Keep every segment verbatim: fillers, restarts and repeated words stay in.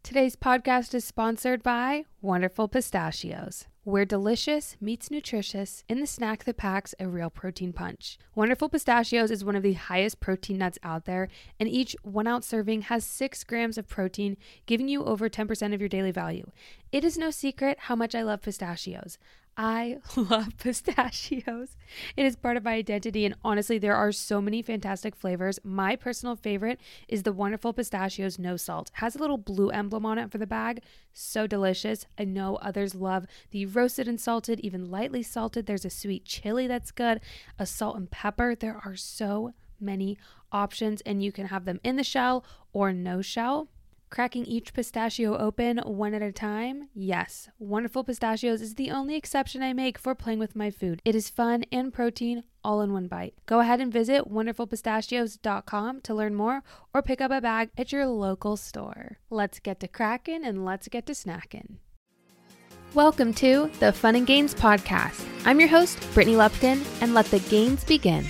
Today's podcast is sponsored by Wonderful Pistachios, where delicious meets nutritious in the snack that packs a real protein punch. Wonderful Pistachios is one of the highest protein nuts out there, and each one ounce serving has six grams of protein, giving you over ten percent of your daily value. It is no secret how much I love pistachios. I love pistachios. It is part of my identity, and honestly, there are so many fantastic flavors. My personal favorite is the Wonderful Pistachios No Salt. It has a little blue emblem on it for the bag. So delicious. I know others love the roasted and salted, even lightly salted. There's a sweet chili that's good, a salt and pepper. There are so many options, and you can have them in the shell or no shell. Cracking each pistachio open one at a time? Yes, Wonderful Pistachios is the only exception I make for playing with my food. It is fun and protein all in one bite. Go ahead and visit wonderful pistachios dot com to learn more or pick up a bag at your local store. Let's get to cracking and let's get to snacking. Welcome to the Fun and Gains Podcast. I'm your host, Brittany Lupton, and let the gains begin.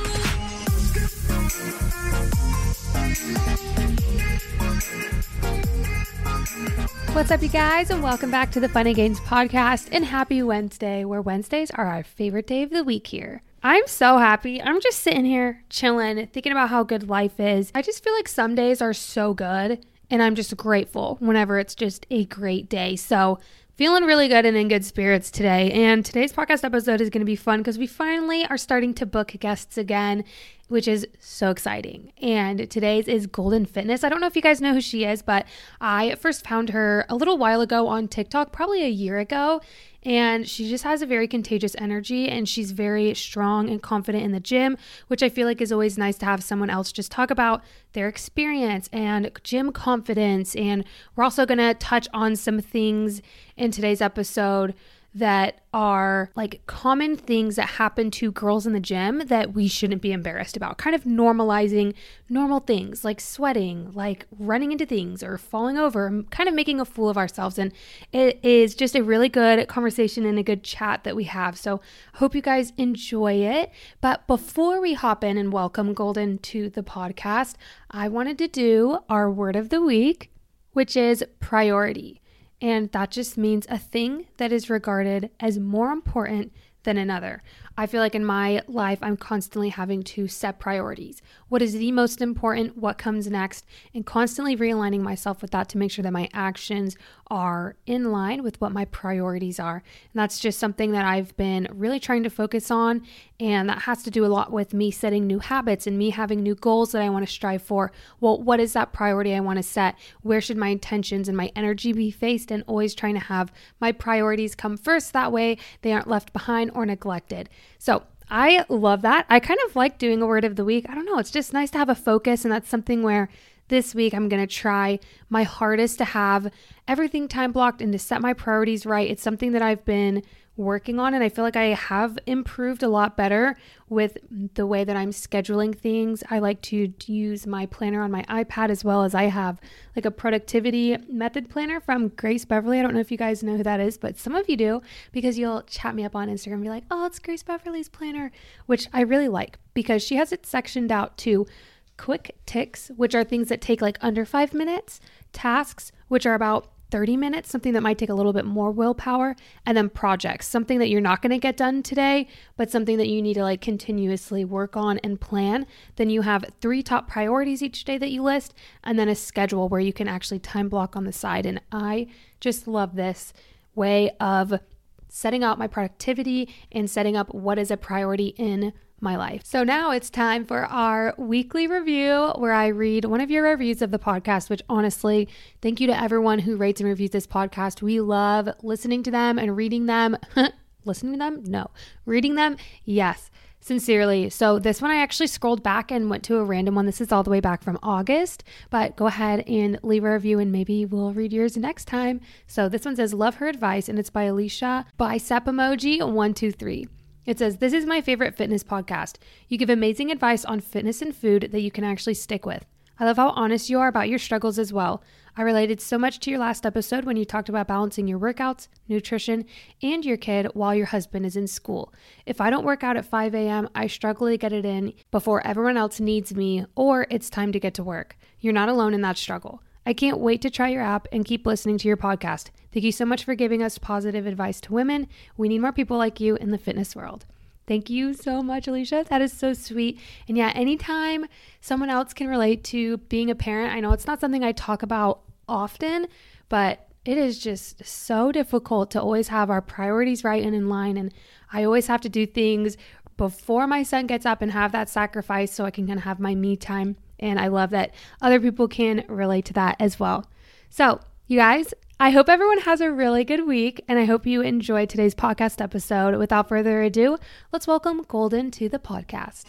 What's up, you guys, and welcome back to the Fun and Gains Podcast, and happy Wednesday, where Wednesdays are our favorite day of the week here. I'm so happy. I'm just sitting here chilling, thinking about how good life is. I just feel like some days are so good, and I'm just grateful whenever it's just a great day. So feeling really good and in good spirits today. And today's podcast episode is going to be fun because we finally are starting to book guests again, which is so exciting. And today's is Golden Fitness. I don't know if you guys know who she is, but I first found her a little while ago on TikTok, probably a year ago. And she just has a very contagious energy, and she's very strong and confident in the gym, which I feel like is always nice to have someone else just talk about their experience and gym confidence. And we're also going to touch on some things in today's episode that are like common things that happen to girls in the gym that we shouldn't be embarrassed about, kind of normalizing normal things like sweating, like running into things or falling over, kind of making a fool of ourselves. And it is just a really good conversation and a good chat that we have. So I hope you guys enjoy it. But before we hop in and welcome Golden to the podcast, I wanted to do our word of the week, which is priority. And that just means a thing that is regarded as more important than another. I feel like in my life, I'm constantly having to set priorities. What is the most important? What comes next? And constantly realigning myself with that to make sure that my actions are in line with what my priorities are. And that's just something that I've been really trying to focus on. And that has to do a lot with me setting new habits and me having new goals that I want to strive for. Well, what is that priority I want to set? Where should my intentions and my energy be faced? And always trying to have my priorities come first. That way they aren't left behind or neglected. So I love that. I kind of like doing a word of the week. I don't know. It's just nice to have a focus. And that's something where this week I'm going to try my hardest to have everything time blocked and to set my priorities right. It's something that I've been working on, and I feel like I have improved a lot better with the way that I'm scheduling things. I like to use my planner on my iPad, as well as I have like a productivity method planner from Grace Beverly. I don't know if you guys know who that is, but some of you do, because you'll chat me up on Instagram and be like, oh, it's Grace Beverly's planner, which I really like because she has it sectioned out to quick ticks, which are things that take like under five minutes, tasks, which are about thirty minutes, something that might take a little bit more willpower, and then projects, something that you're not going to get done today, but something that you need to like continuously work on and plan. Then you have three top priorities each day that you list, and then a schedule where you can actually time block on the side. And I just love this way of setting out my productivity and setting up what is a priority in my life. So now it's time for our weekly review where I read one of your reviews of the podcast, which honestly, thank you to everyone who rates and reviews this podcast. We love listening to them and reading them. Listening to them? No. Reading them? Yes. Sincerely. So this one I actually scrolled back and went to a random one. This is all the way back from August, but go ahead and leave a review and maybe we'll read yours next time. So this one says, love her advice, and it's by Alicia Bicep Emoji one two three. It says, this is my favorite fitness podcast. You give amazing advice on fitness and food that you can actually stick with. I love how honest you are about your struggles as well. I related so much to your last episode when you talked about balancing your workouts, nutrition, and your kid while your husband is in school. If I don't work out at five a.m., I struggle to get it in before everyone else needs me or it's time to get to work. You're not alone in that struggle. I can't wait to try your app and keep listening to your podcast. Thank you so much for giving us positive advice to women. We need more people like you in the fitness world. Thank you so much, Alicia. That is so sweet. And yeah, anytime someone else can relate to being a parent, I know it's not something I talk about often, but it is just so difficult to always have our priorities right and in line. And I always have to do things before my son gets up and have that sacrifice so I can kind of have my me time. And I love that other people can relate to that as well. So, you guys, I hope everyone has a really good week, and I hope you enjoyed today's podcast episode. Without further ado, let's welcome Golden to the podcast.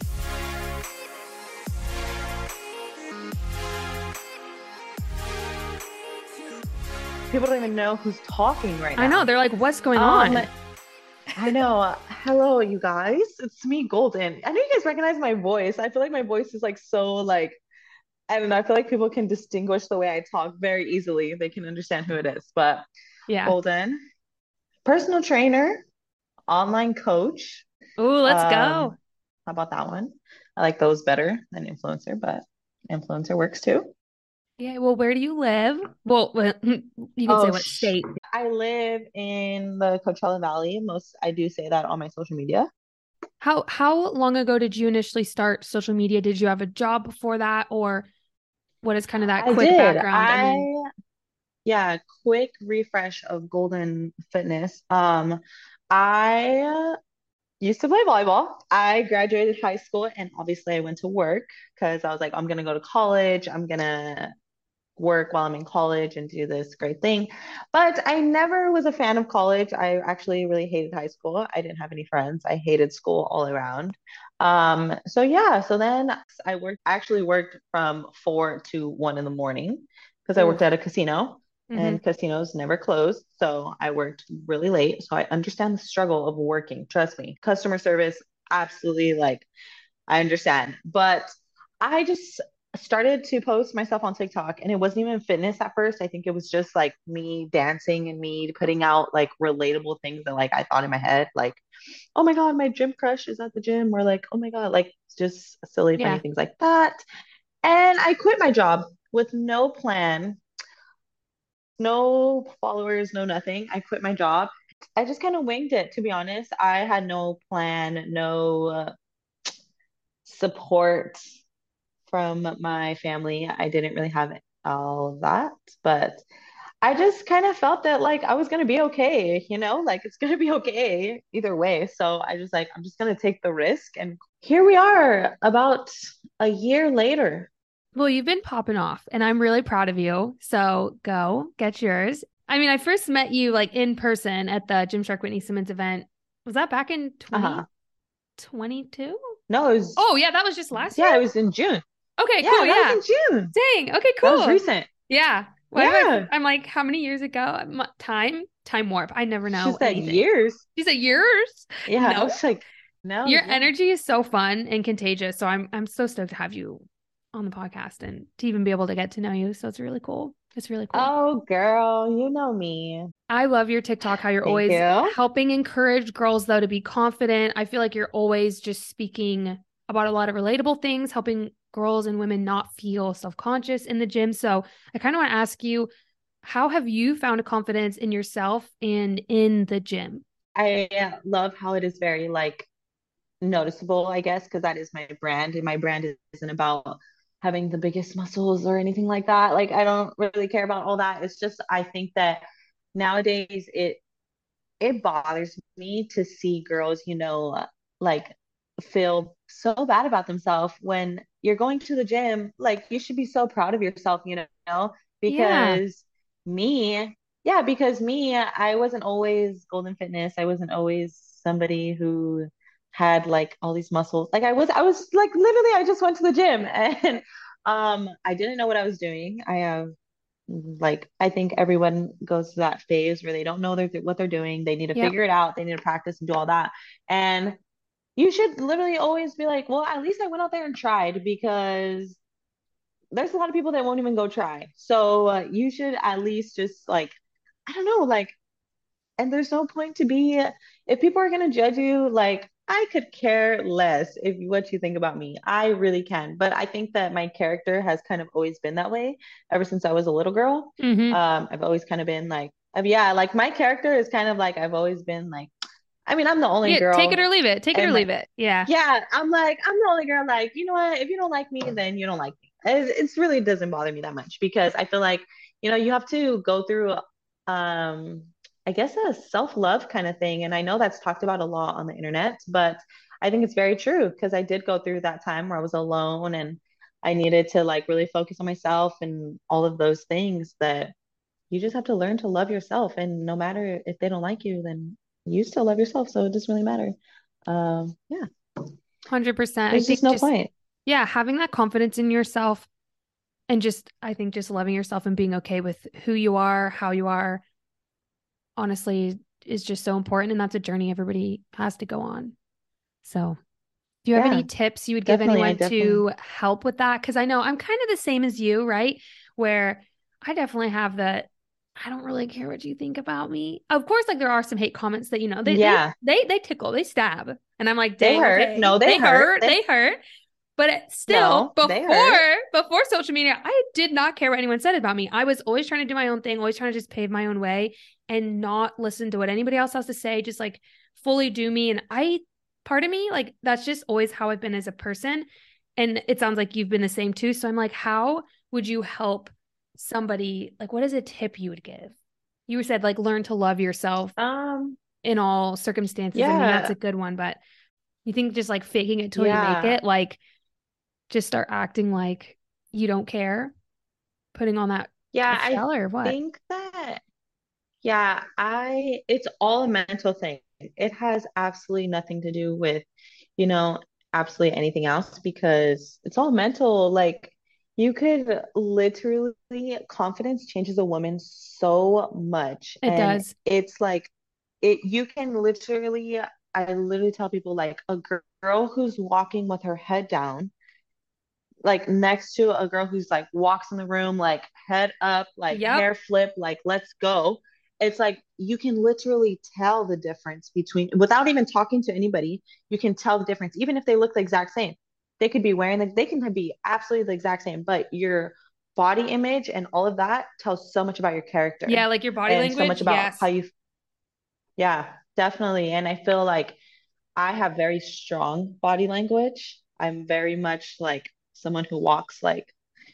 People don't even know who's talking right now. I know. They're like, what's going um, on? I know. Hello, you guys. It's me, Golden. I know you guys recognize my voice. I feel like my voice is like so like, I don't know. I feel like people can distinguish the way I talk very easily. They can understand who it is. But yeah, Golden, personal trainer, online coach. Ooh, let's um, go. How about that one? I like those better than influencer, but influencer works too. Yeah, well, where do you live? Well, you can oh, say what state. I live in the Coachella Valley. Most I do say that on my social media. How how long ago did you initially start social media? Did you have a job before that, or what is kind of that quick I did. background? I, I mean... yeah, quick refresh of Golden Fitness. Um, I used to play volleyball. I graduated high school, and obviously I went to work because I was like, I'm gonna go to college. I'm gonna work while I'm in college and do this great thing. But I never was a fan of college. I actually really hated high school. I didn't have any friends. I hated school all around. Um, so yeah, so then I worked, I actually worked from four to one in the morning because I worked at a casino mm-hmm. and casinos never closed. So I worked really late. So I understand the struggle of working. Trust me, customer service, absolutely like I understand. But I just started to post myself on TikTok, and it wasn't even fitness at first. I think it was just like me dancing and me putting out like relatable things that like I thought in my head, like, oh my God, my gym crush is at the gym, or like, oh my God, like just silly, funny yeah. things like that. And I quit my job with no plan, no followers, no nothing. I quit my job. I just kind of winged it, to be honest. I had no plan, no uh, support from my family. I didn't really have all of that, but I just kind of felt that like I was going to be okay, you know, like it's going to be okay either way. So I just like, I'm just going to take the risk. And here we are about a year later. Well, you've been popping off and I'm really proud of you. So go get yours. I mean, I first met you like in person at the Gymshark Whitney Simmons event. Was that back in twenty twenty-two? Uh-huh. No, it was. Oh yeah. That was just last yeah, year. Yeah, it was in June. Okay, yeah, cool. That Yeah, was in June. Dang. Okay, cool. That was recent. Yeah. Why yeah. I, I'm like, how many years ago? Time, time warp. I never know. She said anything. years. She said years. Yeah. No. I was like, no. Your yeah. energy is so fun and contagious. So I'm, I'm so stoked to have you on the podcast and to even be able to get to know you. So it's really cool. It's really cool. Oh, girl, you know me. I love your TikTok, how you're Thank always you. helping encourage girls, though, to be confident. I feel like you're always just speaking about a lot of relatable things, helping girls and women not feel self-conscious in the gym. So I kind of want to ask you, how have you found a confidence in yourself and in the gym? I love how it is very like noticeable, I guess, because that is my brand, and my brand isn't about having the biggest muscles or anything like that. Like, I don't really care about all that. It's just, I think that nowadays it, it bothers me to see girls, you know, like feel so bad about themselves when you're going to the gym. Like, you should be so proud of yourself, you know, because yeah. me, yeah, because me, I wasn't always Golden Fitness. I wasn't always somebody who had like all these muscles. Like I was, I was like, literally, I just went to the gym and um, I didn't know what I was doing. I have like, I think everyone goes to that phase where they don't know they're, what they're doing. They need to yep. figure it out. They need to practice and do all that. And you should literally always be like, well, at least I went out there and tried, because there's a lot of people that won't even go try. So uh, you should at least just like, I don't know, like, and there's no point to be, if people are going to judge you, like, I could care less if what you think about me. I really can. But I think that my character has kind of always been that way ever since I was a little girl. Mm-hmm. Um, I've always kind of been like, uh, yeah, like my character is kind of like I've always been like, I mean, I'm the only Yeah, take it or girl leave it. Take it or and leave my it. Yeah. yeah, I'm like, I'm the only girl like, you know what? If you don't like me, then you don't like me. It, it's really doesn't bother me that much because I feel like, you know, you have to go through um I guess a self-love kind of thing. And I know that's talked about a lot on the internet, but I think it's very true because I did go through that time where I was alone and I needed to like really focus on myself and all of those things that you just have to learn to love yourself. And no matter if they don't like you, then you still love yourself. So it doesn't really matter. Um, yeah, one hundred percent. I there's think just no just, point. yeah, having that confidence in yourself and just, I think just loving yourself and being okay with who you are, how you are, honestly, is just so important. And that's a journey everybody has to go on. So, do you have any Yeah, tips you would give definitely. I anyone definitely, to help with that? Because I know I'm kind of the same as you, right? Where I definitely have the I don't really care what you think about me. Of course, like there are some hate comments that, you know, they they yeah, they they tickle, they stab. And I'm like, they dang, hurt. okay. No, they They hurt. hurt, They, they hurt. But it, still, no, they hurt. before before social media, I did not care what anyone said about me. I was always trying to do my own thing, always trying to just pave my own way and not listen to what anybody else has to say, just like fully do me. And I, part of me, like that's just always how I've been as a person. And it sounds like you've been the same too. So I'm like, how would you help somebody? Like, what is a tip you would give? You said like learn to love yourself Um, in all circumstances. I mean, that's a yeah, good one, but you think just like faking it till you make yeah, it, like just start acting like you don't care, putting on that yeah. tough I shell or what? think that, yeah, I, it's all a mental thing. It has absolutely nothing to do with, you know, absolutely anything else because it's all mental. Like, you could literally, confidence changes a woman so much. It And does. it's like, it, you can literally, I literally tell people, like, a girl who's walking with her head down like next to a girl who's like walks in the room like head up, like Yep. hair flip, like let's go. It's like you can literally tell the difference between without even talking to anybody. You can tell the difference, even if they look the exact same. They could be wearing like they can be absolutely the exact same, but your body image and all of that tells so much about your Yeah, character like your body and so language. much about how Yes. you, yeah, definitely. And I feel like I have very strong body language. I'm very much like someone who walks like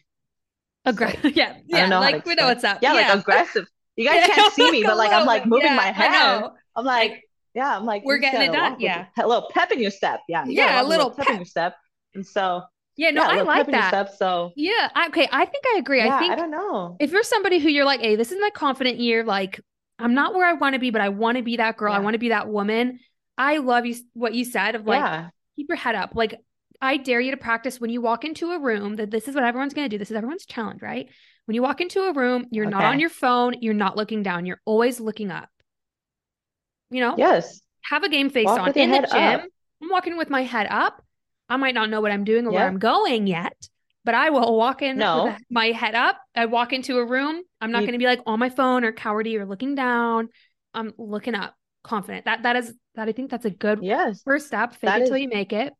just like Aggressive. Yeah. I don't Yeah. know how to Like we know explain. what's up. Yeah, like Yeah. aggressive. You guys Yeah. can't see Like me, a but like I'm little bit. like moving Yeah. my I hands. know. I'm like, Like yeah, I'm like we're you just getting it gotta done. walk with Yeah. a little pep in your step. Yeah, you gotta Yeah. A walk with a little little pep in pep. your step. And so, Yeah. No, yeah, a I little pep like in your that. step. So, Yeah. I, okay. I think I agree. I yeah, I think don't know. if you're somebody who you're like, hey, this is my confident year, like I'm not where I want to be, but I want to be that girl. I Yeah, want to be that woman. I love you, what you said of like, yeah, keep your head up. Like, I dare you to practice when you walk into a room that this is what everyone's going to do. This is everyone's challenge, right? When you walk into a room, you're not on okay, your phone, you're not looking down, you're always looking up. You know, yes. have a game face Walk on. with your In the head gym, up. I'm walking with my head up. I might not know what I'm doing or where I'm Yep. going yet, but I will walk in with a, No, my head up. I walk into a room. I'm not you. going to be like on my phone or cowardy or looking down. I'm looking up, confident. That that is that. I think that's a good Yes, first step. Fake that it till is you make it.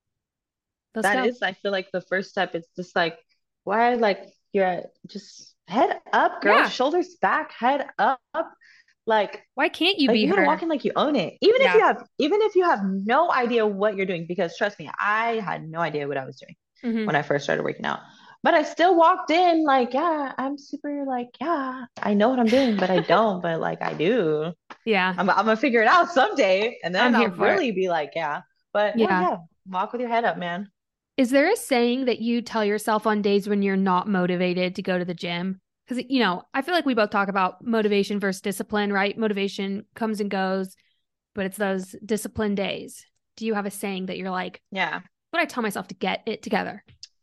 Let's that go. is. I feel like the first step. It's just like why like you're just head up, girl, Yeah. shoulders back, head up. Like Why can't you like be you gotta walk her? in like you own it. Even if Yeah. you have even if you have no idea what you're doing, because trust me, I had no idea what I was doing Hmm. when I first started working out. But I still walked in like, yeah, I'm super like, yeah, I know what I'm doing, but I don't, but like I do. Yeah. I'm I'm gonna figure it out someday, and I'm then here I'll for it. really be like, yeah. But no, Yeah. yeah, walk with your head up, man. Is there a saying that you tell yourself on days when you're not motivated to go to the gym? Because, you know, I feel like we both talk about motivation versus discipline, right? Motivation comes and goes, but it's those discipline days. Do you have a saying that you're like, Yeah. what I tell myself to get it together?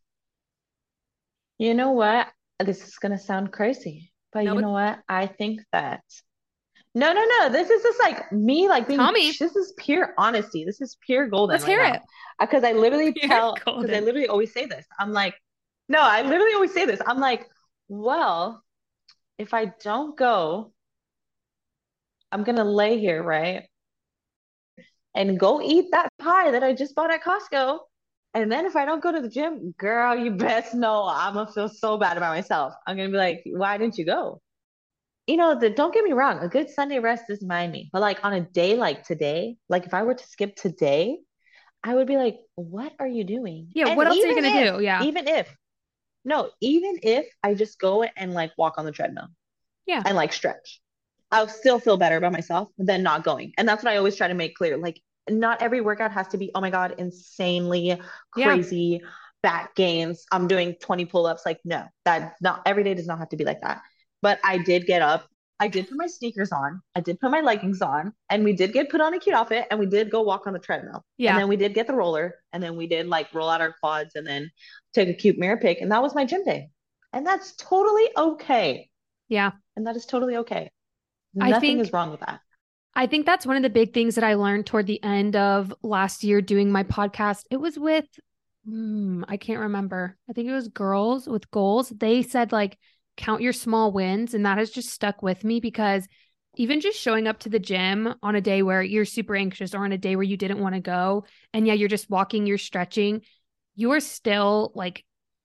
You know what? This is gonna sound crazy, but No, you it's, know what? I think that no, no, no. This is just like me, like tell being, me. this is pure honesty. This is pure golden Let's right hear now. it. Because I literally You're tell, because I golden. literally always say this. I'm like, no, I literally always say this. I'm like, well, if I don't go, I'm gonna lay here, right? And go eat that pie that I just bought at Costco. And then if I don't go to the gym, girl, you best know I'm gonna feel so bad about myself. I'm gonna be like, why didn't you go? You know, the, don't get me wrong, a good Sunday rest doesn't mind me. But like on a day like today, like if I were to skip today, I would be like, what are you doing? Yeah, And what else are you even gonna if, do? Yeah. even if, no, even if I just go and like walk on the treadmill Yeah. and like stretch, I'll still feel better about myself than not going. And that's what I always try to make clear. Like, not every workout has to be, oh my God, insanely Yeah. crazy back gains. I'm doing twenty pull-ups. Like, no, that not every day does not have to be like that. But I did get up. I did put my sneakers on. I did put my leggings on, and we did get put on a cute outfit, and we did go walk on the treadmill. And Yeah. then we did get the roller, and then we did like roll out our quads and then take a cute mirror pic. And that was my gym day. And that's totally okay. Yeah. And that is totally okay. I Nothing is think wrong with that. I think that's one of the big things that I learned toward the end of last year doing my podcast. It was with, hmm, I can't remember. I think it was Girls with Goals. They said, like, count your small wins. And that has just stuck with me because even just showing up to the gym on a day where you're super anxious or on a day where you didn't want to go, and yeah, you're just walking, you're stretching, you're still like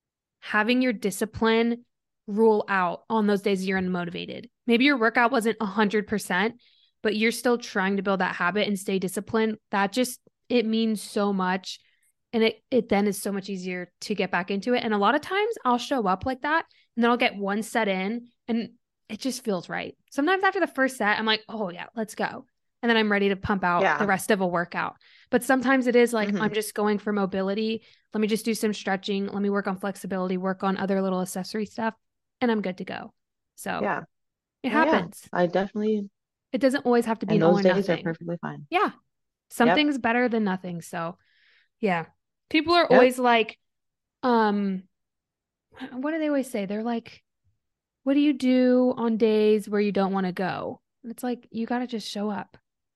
having your discipline rule out on those days you're unmotivated. Maybe your workout wasn't one hundred percent, but you're still trying to build that habit and stay disciplined. That just, it means so much. And it, it then is so much easier to get back into it. And a lot of times I'll show up like that and then I'll get one set in and it just feels right. Sometimes after the first set, I'm like, oh yeah, let's go. And then I'm ready to pump out Yeah. the rest of a workout. But sometimes it is like, Mhm. I'm just going for mobility. Let me just do some stretching. Let me work on flexibility, work on other little accessory stuff, and I'm good to go. So Yeah. it Oh, yeah. happens. I definitely, It doesn't always have to be and an all those or days are nothing. perfectly fine. Yeah. Something's better than nothing. So yeah. People are Yep. always like, um, what do they always say? They're like, what do you do on days where you don't want to go? And it's like, you got to just show up.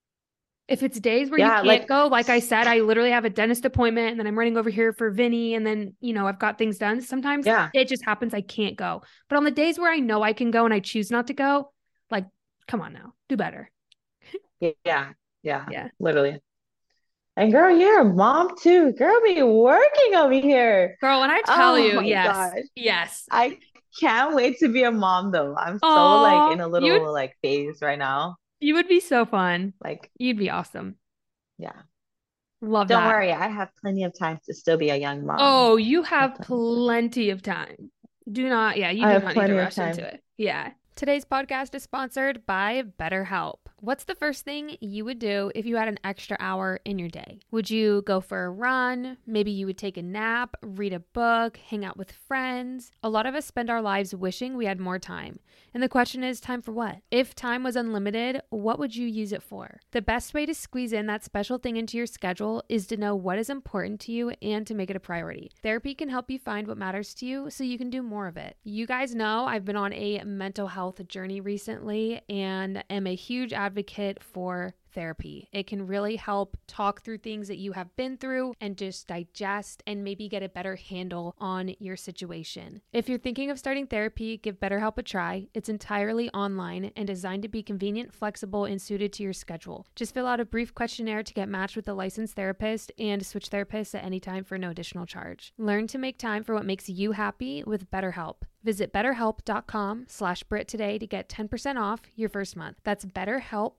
If it's days where you Yeah, can't like, go, like I said, I literally have a dentist appointment and then I'm running over here for Vinny and then, you know, I've got things done. Sometimes yeah, it just happens I can't go. But on the days where I know I can go and I choose not to go, like, come on now, do better. yeah, yeah, Yeah. literally. And girl, you're a mom too. Girl, be working over here. Girl, when I tell Oh you, my yes, gosh. yes. I can't wait to be a mom though. I'm so like Oh, in a you'd, little like phase right now. you would be so fun. Like, You'd be awesome. yeah. Love Don't that. worry, I have plenty of time to still be a young mom. Oh, you I have have plenty of time. plenty of time. Do not, yeah, you I do have not need to plenty of rush into time. it. Yeah. Today's podcast is sponsored by BetterHelp. What's the first thing you would do if you had an extra hour in your day? Would you go for a run? Maybe you would take a nap, read a book, hang out with friends. A lot of us spend our lives wishing we had more time. And the question is, time for what? If time was unlimited, what would you use it for? The best way to squeeze in that special thing into your schedule is to know what is important to you and to make it a priority. Therapy can help you find what matters to you so you can do more of it. You guys know I've been on a mental health journey recently and am a huge advocate for therapy. It can really help talk through things that you have been through and just digest and maybe get a better handle on your situation. If you're thinking of starting therapy, give BetterHelp a try. It's entirely online and designed to be convenient, flexible, and suited to your schedule. Just fill out a brief questionnaire to get matched with a licensed therapist and switch therapists at any time for no additional charge. Learn to make time for what makes you happy with BetterHelp. Visit betterhelp.com slash Brit today to get ten percent off your first month. That's BetterHelp,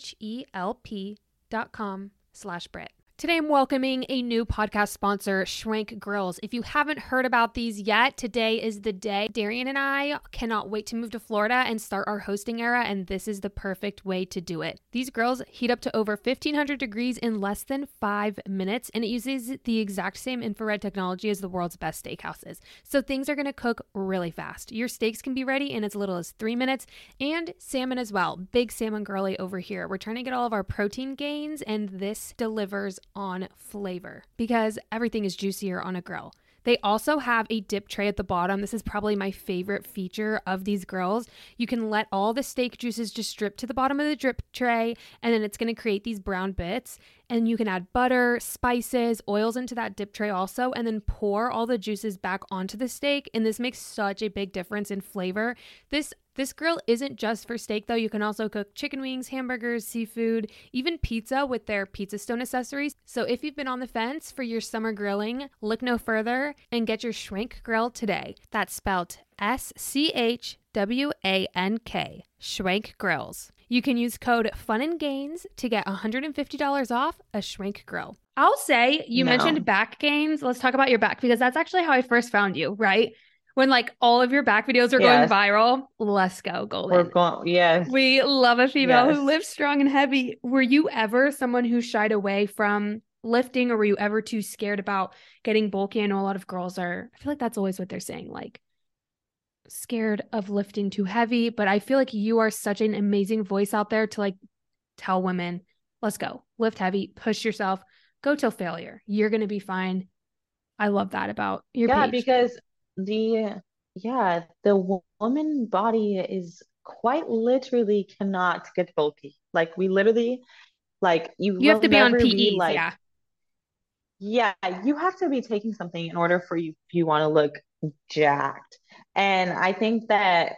H-E-L-P dot com slash Brit. Today, I'm welcoming a new podcast sponsor, Schwank Grills. If you haven't heard about these yet, today is the day. Darian and I cannot wait to move to Florida and start our hosting era, and this is the perfect way to do it. These grills heat up to over fifteen hundred degrees in less than five minutes, and it uses the exact same infrared technology as the world's best steakhouses. So things are going to cook really fast. Your steaks can be ready in as little as three minutes, and salmon as well. Big salmon girly over here. We're trying to get all of our protein gains, and this delivers on flavor because everything is juicier on a grill. They also have a dip tray at the bottom. This is probably my favorite feature of these grills. You can let all the steak juices just drip to the bottom of the drip tray, and then it's going to create these brown bits. And you can add butter, spices, oils into that dip tray also, and then pour all the juices back onto the steak. And this makes such a big difference in flavor. This This grill isn't just for steak, though. You can also cook chicken wings, hamburgers, seafood, even pizza with their Pizza Stone accessories. So if you've been on the fence for your summer grilling, look no further and get your Schwank grill today. That's spelled S C H W A N K, Schwank Grills. You can use code Fun and Gains to get one hundred fifty dollars off a Schwank grill. I'll say, you No. mentioned back gains. Let's talk about your back, because that's actually how I first found you, right? When like all of your back videos are Yes. going viral. Let's go, Golden. We're going, yes. We love a female Yes. who lifts strong and heavy. Were you ever someone who shied away from lifting, or were you ever too scared about getting bulky? I know a lot of girls are, I feel like that's always what they're saying, like scared of lifting too heavy. But I feel like you are such an amazing voice out there to like tell women, let's go, lift heavy, push yourself, go till failure. You're going to be fine. I love that about your Yeah, page. because the yeah, the wo- woman body is quite literally cannot get bulky. Like we literally like you You have will to be on never be P Es. like Yeah. yeah, you have to be taking something in order for you you want to look jacked. And I think that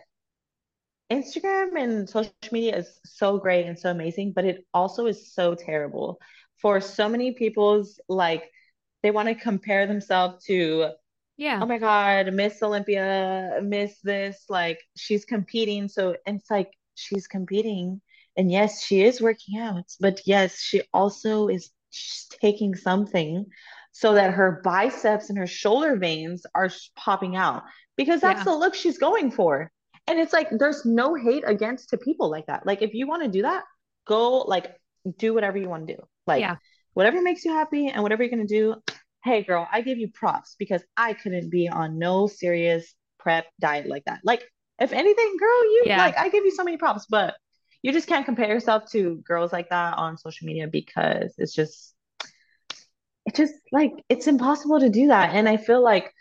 Instagram and social media is so great and so amazing, but it also is so terrible for so many people's like they want to compare themselves to, Yeah. oh my God, Miss Olympia, Miss this, like she's competing. So and it's like she's competing. And yes, she is working out, but yes, she also is taking something so that her biceps and her shoulder veins are sh- popping out because that's Yeah. the look she's going for. And it's like there's no hate against to people like that. Like if you want to do that, go like do whatever you want to do. Like Yeah. whatever makes you happy and whatever you're gonna do, hey girl, I give you props because I couldn't be on no serious prep diet like that. Like, if anything, girl, you Yeah. like I give you so many props, but you just can't compare yourself to girls like that on social media because it's just it's just like it's impossible to do that. And I feel like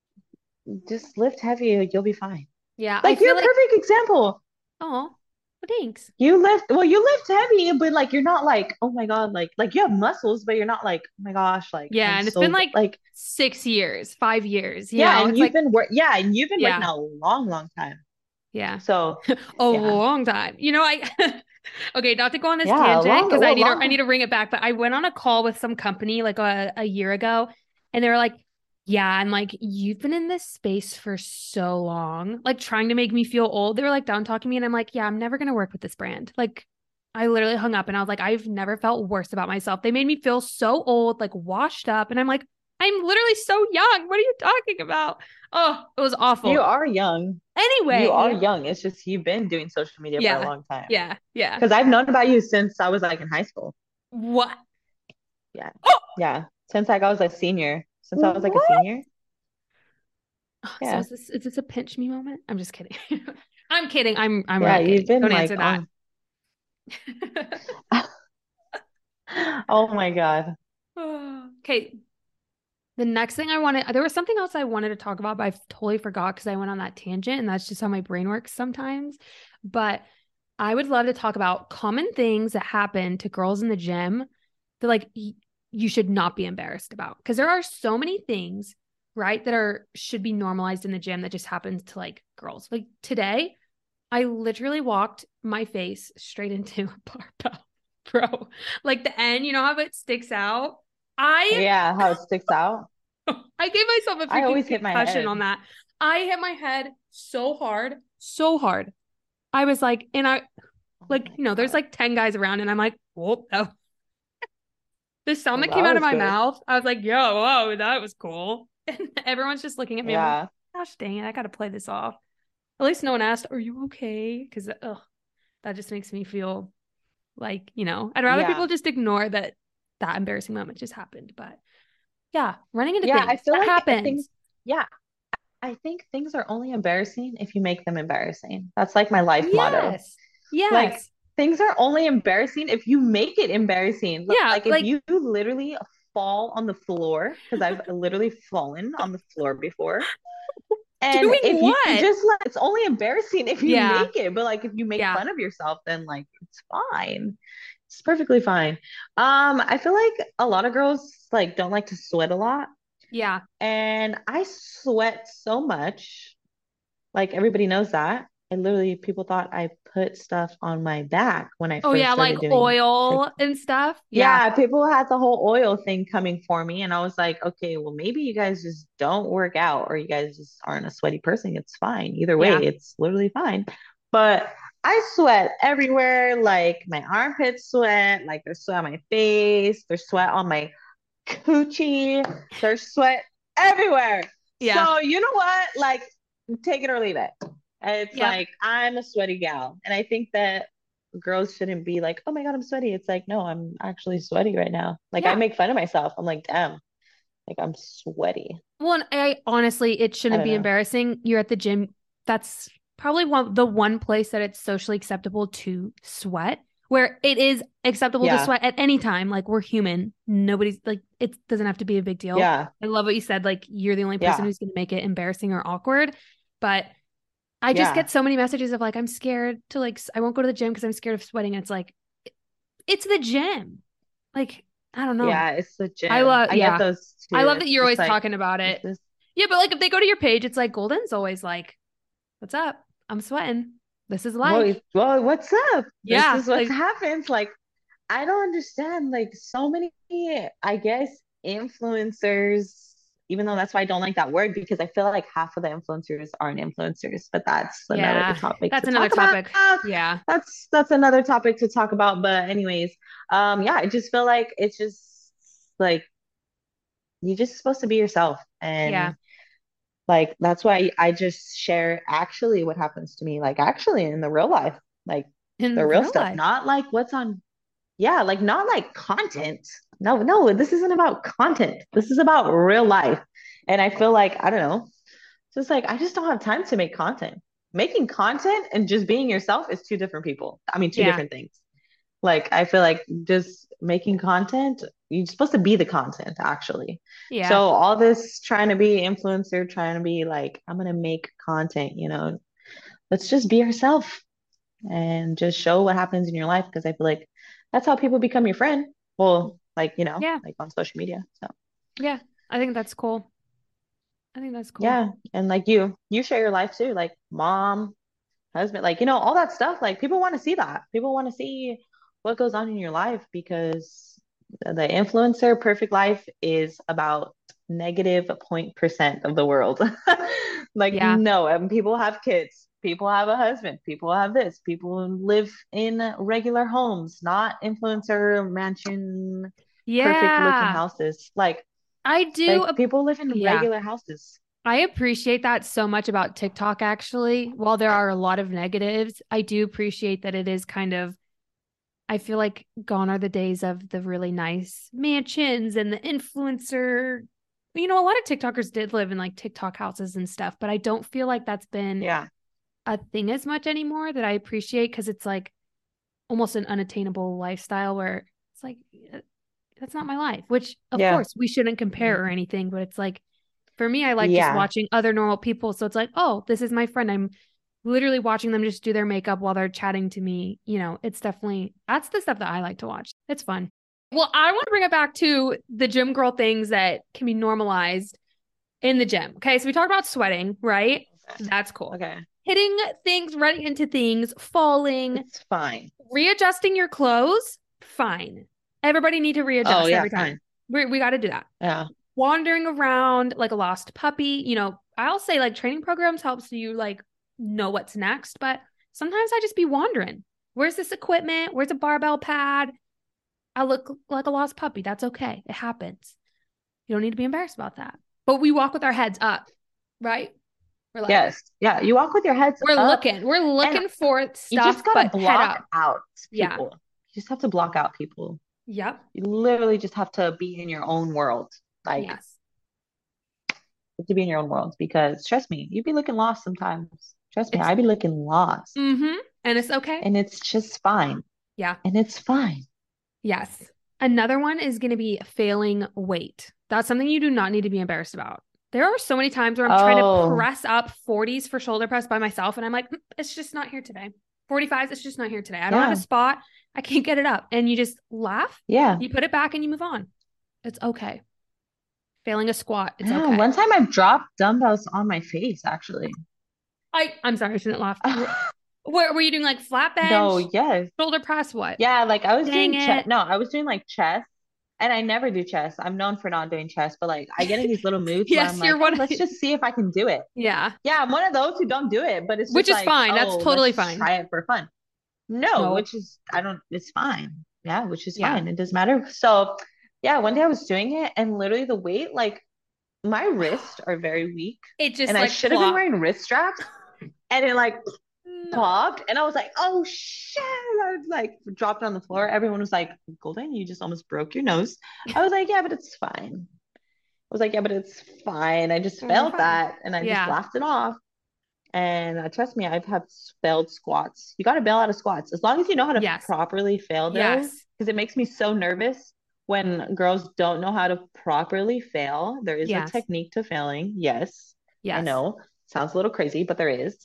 just lift heavy, you'll be fine. Yeah. I Like you're feel a like, perfect example. oh, well, thanks. You lift well, you lift heavy, but like you're not like, oh my God, like like you have muscles, but you're not like, oh my gosh, like Yeah. I'm And it's been so like like six years, five years, you yeah, know, and it's you've like, been work yeah, and you've been working yeah. out a long, long time. Yeah. So A yeah. long time. You know, I okay, not to go on this Yeah, a tangent long because I well, need to I long need to bring it back, but I went on a call with some company like a, a year ago, and they were like, yeah, and like you've been in this space for so long, like trying to make me feel old. They were like down talking to me, and I'm like, yeah, I'm never gonna work with this brand. Like I literally hung up and I was like, I've never felt worse about myself. They made me feel so old, like washed up, and I'm like, I'm literally so young. What are you talking about? Oh, it was you awful. are young. You are Anyway, young. It's just you've been doing social media for a yeah, long time. yeah, yeah. Because I've known about you since I was like in high school. What? Yeah. Oh, Yeah. Since like I was a senior. Since I was like a what? senior. So Yeah. is this is this a pinch me moment? I'm just kidding. I'm kidding. I'm I'm Yeah, really you've kidding. been Don't like answer that. on oh my God. Okay. The next thing I wanted, there was something else I wanted to talk about, but I totally forgot because I went on that tangent, and that's just how my brain works sometimes. But I would love to talk about common things that happen to girls in the gym that like y- you should not be embarrassed about. Because there are so many things, right, that are should be normalized in the gym that just happens to like girls. Like today, I literally walked my face straight into a barbell, bro. Like the end, you know how it sticks out? I Yeah, how it sticks out. I gave myself a I freaking always hit my concussion head. on that. I hit my head so hard, so hard. I was like, and I Oh like, my you know, there's God. like ten guys around, and I'm like, whoop, oh. The sound Well, that came that out of was my good. mouth, I was like, yo, whoa, that was cool. And everyone's just looking at me. I'm like, Yeah. gosh dang it, I gotta play this off. At least no one asked, are you okay? Because that just makes me feel like, you know, I'd rather Yeah. people just ignore that that embarrassing moment just happened. But yeah, running into Yeah, I things feel that like things, happens. yeah, I think things are only embarrassing if you make them embarrassing. That's like my life motto. Yes. Like Yes. things are only embarrassing if you make it embarrassing. Yeah. Like if Like you literally fall on the floor, because I've literally fallen on the floor before. And doing if you what? just like, it's only embarrassing if you Yeah. make it. But like if you make Yeah. fun of yourself, then like it's fine. It's perfectly fine. Um, I feel like a lot of girls like don't like to sweat a lot. Yeah. And I sweat so much. Like everybody knows that. I literally, people thought I put stuff on my back when I Oh first yeah, like started doing oil TikTok. and stuff. Yeah. Yeah, people had the whole oil thing coming for me. And I was like, okay, well, maybe you guys just don't work out or you guys just aren't a sweaty person. It's fine. Either Yeah. way, it's literally fine. But I sweat everywhere. Like my armpits sweat, like there's sweat on my face, there's sweat on my coochie, there's sweat everywhere. Yeah. So you know what? Like, take it or leave it. It's Yep. like I'm a sweaty gal. And I think that girls shouldn't be like, oh my God, I'm sweaty. It's like, no, I'm actually sweaty right now. Like I Yeah. make fun of myself. I'm like, damn, like I'm sweaty. Well, and I honestly, it I shouldn't don't be know. embarrassing. You're at the gym. That's probably one the one place that it's socially acceptable to sweat, where it is acceptable to Yeah. sweat at any time. Like we're human. Nobody's like it doesn't have to be a big deal. Yeah. I love what you said. Like you're the only person Yeah. who's going to make it embarrassing or awkward. But I just Yeah. get so many messages of like, I'm scared to like, I won't go to the gym because I'm scared of sweating. And it's like, it's the gym. Like, I don't know. Yeah. It's the I gym. love, I get yeah. those I too. love that It's you're just always like, talking about it's it. just, Yeah, but like if they go to your page, it's like Golden's always like, what's up? I'm sweating. This is life. well, well, what's up? This Yeah. is what Like, happens. Like, I don't understand. Like, so many, I guess, influencers, even though that's why I don't like that word because I feel like half of the influencers aren't influencers, but that's another yeah, topic that's to another talk about. topic. Yeah. That's that's another topic to talk about. But anyways, um, yeah, I just feel like it's just like you're just supposed to be yourself. Yeah. And like that's why I just share actually what happens to me, like actually in the real life, like the In real real stuff, life. not like what's on, yeah, like not like content. No, no, this isn't about content. This is about real life. And I feel like, I don't know, just like I just don't have time to make content. Making content and just being yourself is two different people. I mean, two Yeah. different things. Like I feel like just making content, you're supposed to be the content actually. So Yeah. all this trying to be influencer, trying to be like, I'm gonna make content, you know, let's just be yourself and just show what happens in your life because I feel like that's how people become your friend. Well, like, you know, Yeah. like on social media. So Yeah. I think that's cool. I think that's cool. yeah. And like you, you share your life too, like mom, husband, like, you know, all that stuff. Like people want to see that. People want to see what goes on in your life because the influencer perfect life is about negative point percent of the world. Like, Yeah. no, and people have kids, people have a husband, people have this, people live in regular homes, not influencer mansion, perfect looking Yeah. houses. Like, I do. like ap- people live in Yeah. regular houses. I appreciate that so much about TikTok, actually. While there are a lot of negatives, I do appreciate that it is kind of, I feel like gone are the days of the really nice mansions and the influencer. You know, a lot of TikTokers did live in like TikTok houses and stuff, but I don't feel like that's been Yeah. a thing as much anymore that I appreciate because it's like almost an unattainable lifestyle where it's like, uh, that's not my life, which of Yeah. course we shouldn't compare or anything, but it's like, for me, I like just Yeah. watching other normal people. So it's like, oh, this is my friend. I'm literally watching them just do their makeup while they're chatting to me. You know, it's definitely, that's the stuff that I like to watch. It's fun. Well, I want to bring it back to the gym girl things that can be normalized in the gym. Okay. So we talked about sweating, right? That's cool. Okay. Hitting things, running into things, falling, It's fine. readjusting your clothes. Fine. Everybody need to Oh readjust yeah, every time. fine. We, we got to do that. Yeah. Wandering around like a lost puppy. You know, I'll say like training programs helps you like know what's next, but sometimes I just be wandering. Where's this equipment? Where's a barbell pad? I look like a lost puppy. That's okay. It happens. You don't need to be embarrassed about that. But we walk with our heads up, right? We're like, Yes. Yeah. You walk with your heads we're up looking, we're and looking for you stuff, just gotta but head block up. out Yeah. people. You just have to block out people. Yep. You literally just have to be in your own world. Like you Yes. have to be in your own world because trust me, you'd be looking lost sometimes. Trust me, It's I'd be looking lost. mm-hmm. And it's okay. And it's just fine. Yeah. And it's fine. Yes. Another one is going to be failing weight. That's something you do not need to be embarrassed about. There are so many times where I'm trying to Oh, press up forties for shoulder press by myself, and I'm like, "Mm, it's just not here today. forty-fives, it's just not here today. I don't have a yeah. spot. I can't get it up. And you just laugh, Yeah. you put it back, and you move on. It's okay. Failing a squat, it's Yeah. okay. One time I've dropped dumbbells on my face, actually. I, I'm sorry, I shouldn't laugh. Were, were were you doing like flat No, bench, yes. shoulder press? What? Yeah, like I was Dang doing chest. it. No, I was doing like chest. And I never do chest. I'm known for not doing chest, but like I get in these little moods where I'm Yes, you're like, oh, one. let's just see if I can do it. Yeah, Yeah, I'm one of those who don't do it, but it's which just is like, fine. That's oh, totally let's fine. try it for fun. No, No. which is I don't it's fine. Yeah, which is Yeah. fine. It doesn't matter. So yeah, one day I was doing it and literally the weight, like my wrists are very weak It just and I like should have been plop. wearing wrist straps and it like No. popped and I was like, oh shit. I was like dropped on the floor. Everyone was like, Golden, you just almost broke your nose. I was like, yeah, but it's fine. I was like, yeah, but it's fine. I just We're felt fine. that and I just Yeah. laughed it off. And uh, trust me, I've had failed squats. You got to bail out of squats as long as you know how to Yes. properly fail those, Yes. because it makes me so nervous when girls don't know how to properly fail. There is a Yes. technique to failing. Yes, I Yes. know. Sounds a little crazy, but there is.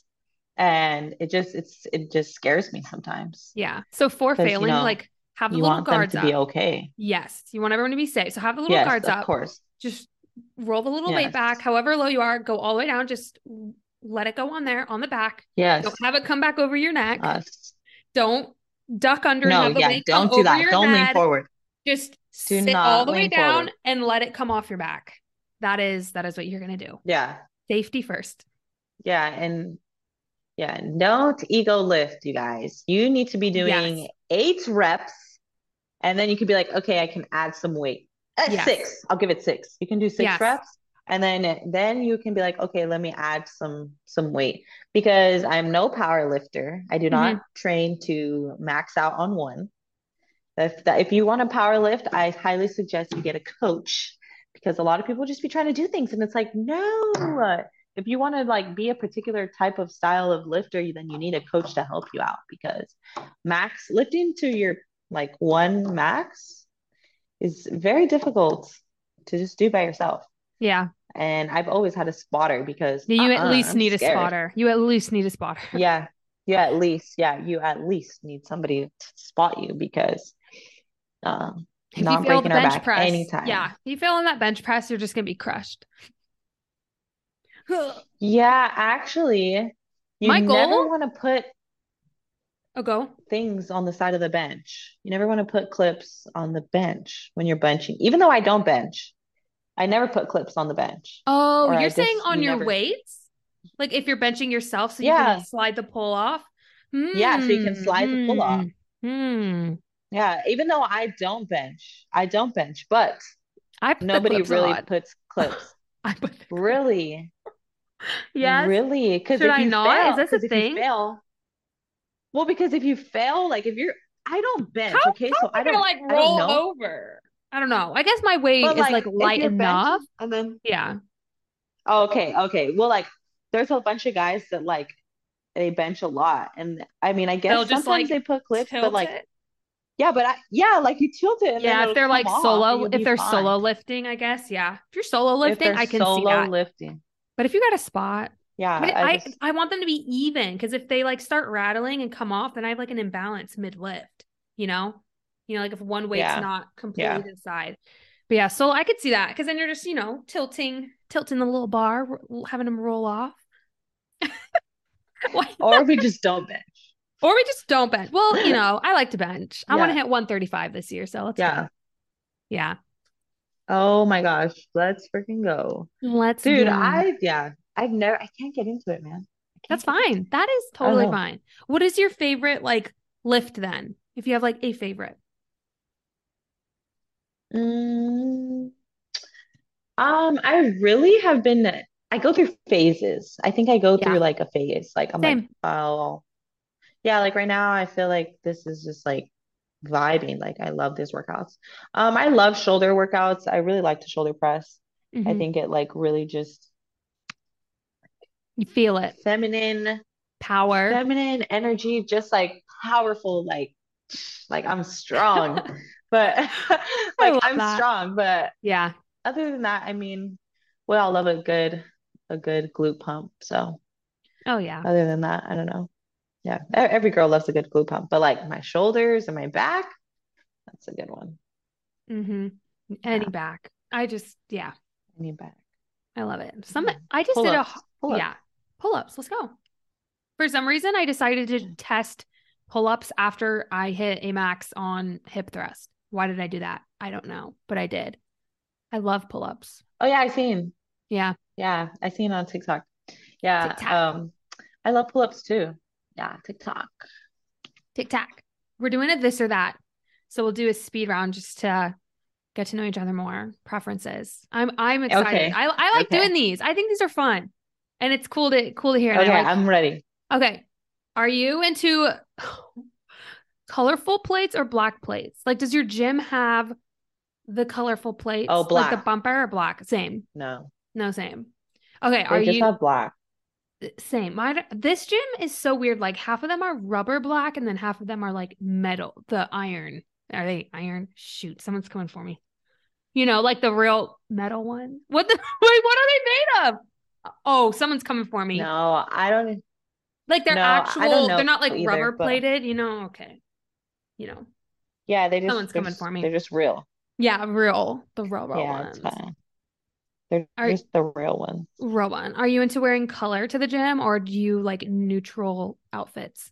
And it just it's it just scares me sometimes Yeah. So for because you failing, know like have the you little want them guards to be up. okay. Yes. You want everyone to be safe. So have the little Yes, guards of up. course. Just roll the little weight Yes. back, however low you are, go all the way down. Just let it go on there on the back. Don't Yes. have it come back over your neck. Us. Don't duck under and No, have the yeah, weight come don't do over that. your Don't lean head. forward. Just Do sit all not the way lean down forward. and let it come off your back. That is that is what you're gonna do. Yeah. Safety first. Yeah, and yeah, don't ego lift, you guys. You need to be doing Yes. eight reps, and then you could be like, okay, I can add some weight. At Yes. six, I'll give it six. You can do six Yes. reps, and then then you can be like, okay, let me add some some weight because I'm no power lifter. I do Hmm. not train to max out on one. If that if you want to power lift, I highly suggest you get a coach because a lot of people just be trying to do things and it's like, no. If you want to like be a particular type of style of lifter, then you need a coach to help you out because max lifting to your like one max is very difficult to just do by yourself. Yeah. And I've always had a spotter because You uh-uh, at least I'm need a scared. spotter. You at least need a spotter. Yeah. You at least, yeah, you at least need somebody to spot you because um, If you not fail the breaking our bench back press, yeah. anytime. If you fail on that bench press, you're just gonna be crushed. Yeah, actually, you My goal, never want to put oh go. things on the side of the bench. You never want to put clips on the bench when you're benching. Even though I don't bench, I never put clips on the bench. Oh, Or you're I saying just, on you your never. weights? Like if you're benching yourself so you can Yeah, slide the pull off? yeah, so you Hmm. can slide the pull Hmm. off. Hmm. Yeah, even though I don't bench, I don't bench, but I put the nobody clips really on. puts clips. I put the clips. Really, Yes. really, because Should if I you not? Is fail, this a because if you thing? fail, well, because if you fail, like if you're, I don't How bench, okay? how So am I I gonna don't, like I don't roll know. over? I don't know. I guess my weight But is like like if light you're enough. benching and then, Yeah. oh, okay, okay. Well, like there's a bunch of guys that like they bench a lot. And I mean, I They'll guess just sometimes like they put clips, but tilt like, it. yeah, but I, yeah, like you tilt it and then Yeah, if it'll they're come like off and solo, you'll if be they're fine. solo lifting, I guess. Yeah. If you're solo If lifting, they're I can see solo that. lifting. But if you got a spot, Yeah, I I I, just, I want them to be even because if they like start rattling and come off, then I have like an imbalance mid lift, you know? You know, like if one weight's yeah, not completely yeah. to the side. But yeah, so I could see that because then you're just, you know, tilting, tilting the little bar, having them roll off. Why Or we just don't bench. Or we just don't bench. Well, you know, I like to bench. I want to Yeah, hit one thirty-five this year, so let's go. yeah. Yeah. Oh my gosh, let's freaking go. Let's Dude, go. I, yeah, I've never, I can't get into it, man. I That's can't get into fine. it. That is I don't totally know. fine. What is your favorite like lift then? If you have like a favorite. Mm, um, I really have been, I go through phases. I think I go through Yeah. like a phase. Like I'm like, Same. oh, yeah, like right now I feel like this is just like vibing. Like I love these workouts. Um, I love shoulder workouts. I really like to shoulder press. I Hmm. think it like really just You feel it. feminine, Power. feminine energy, just like powerful, like like I'm strong. But I like love I'm that. strong, but Yeah. other than that, I mean, we all love a good a good glute pump. So Oh yeah. other than that, I don't know. Yeah, e- every girl loves a good glute pump, but like my shoulders and my back, that's a good one. Hmm. Any Yeah, back. I just yeah. I need back. I love it. Some Yeah. I just Pull did a ups, pull yeah. ups. Pull-ups. Let's go. For some reason, I decided to test pull-ups after I hit a max on hip thrust. Why did I do that? I don't know, but I did. I love pull-ups. Oh yeah, I seen. Yeah. Yeah, I seen on TikTok. Yeah, Tic-tac. um, I love pull-ups too. Yeah, TikTok. Tic-tac. We're doing a this or that. So we'll do a speed round just to get to know each other more, preferences. I'm I'm excited. Okay. I I like doing Okay. these. I think these are fun. And it's cool to cool to hear. And I Okay, like, I'm ready. okay. Are you into colorful plates or black plates? Like, does your gym have the colorful Oh, plates, like the black. bumper or black? Same. No, No, same. Okay. Are they just you have black. same? My this gym is so weird. Like half of them are rubber black and then half of them are like metal, the iron. Are they iron? Shoot, someone's coming for me. You know, like the real metal one. What the wait, what are they made of? Oh, someone's coming for me. No, I don't. Like they're No, I don't actual, they're know not like rubber either. But plated, you know? Okay. You know, yeah, they just someone's they're coming just for me. they're just real. Yeah, real. The real, real Yeah, it's ones. fine. They're Are just the real ones. real one. Are you into wearing color to the gym or do you like neutral outfits?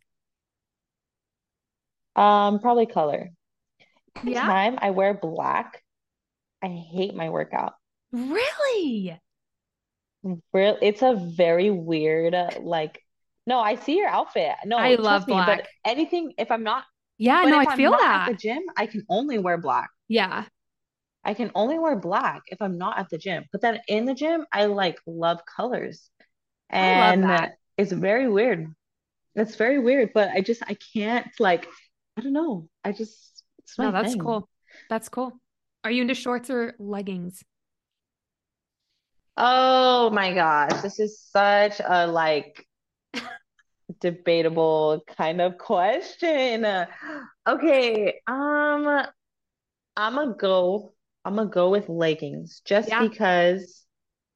Um, probably color. Every Yeah? time I wear black, I hate my workout. Really? Real, it's a very weird, uh, like, no, I see your outfit. I No, love trust me, but black. anything, if I'm not, Yeah, but no, if I I'm feel not at the that. gym, I can only wear black. Yeah, I can only wear black if I'm not at the gym. But then in the gym, I like love colors. I love And uh, that. it's very weird. It's very weird, but I just, I can't, like, I don't know. I just, it's No, my that's thing. cool. That's cool. Are you into shorts or leggings? Oh my gosh, this is such a like debatable kind of question. Okay, um, I'm gonna go, I'm gonna go with leggings just Yeah, because,